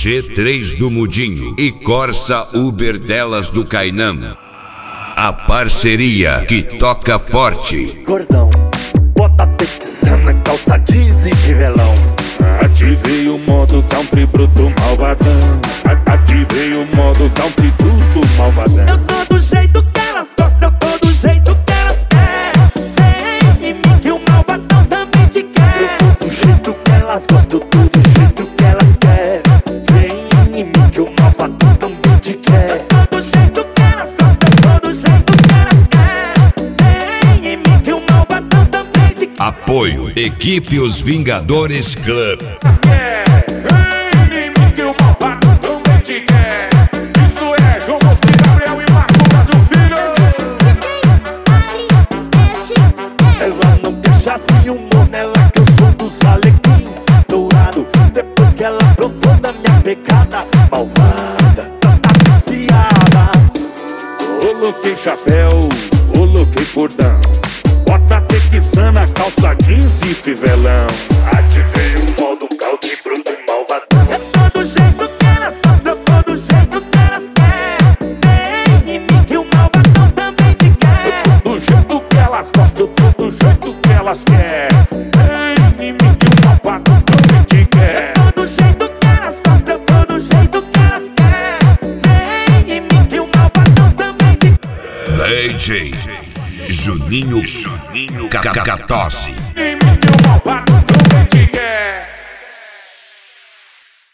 G3 do Mudinho e Corsa Uber delas do Cainã. A parceria que toca forte. Gordão, bota texana, calça jeans e fivelão. Ativei o modo country bruto malvadão. Ativei o modo country bruto malvadão. Eu tô do jeito que elas gostam, eu tô do jeito que elas querem. Vem em mim que o malvadão também te quer. Eu tô do jeito que elas gostam, eu tô do jeito que elas querem. Vem em mim que o malvadão também te quer. Eu tô do jeito que elas gostam, eu tô do jeito que elas querem. Vem em mim que o malvadão também te quer. Apoio Equipe Os Vingadores Club. Ela não deixa assim humor nela que eu sou dos alecrim dourado. Depois que ela provou da minha pegada malvada, tá viciada. Coloquei chapéu, coloquei cordão. Bota texana, calça jeans e fivelão. Ativei o modo country bruto e malvadão. Eu tô do jeito que elas gostam, eu tô do jeito que elas querem. Vem em mim que o malvadão também te quer. Do jeito que elas gostam, eu tô do jeito que elas querem. Vem em mim que o malvadão também te quer. Eu tô do jeito que elas gostam, eu tô do jeito que elas querem. Vem em mim que o malvadão também te quer. DJ Juninho Catose. Em mim que o malvadão também te quer.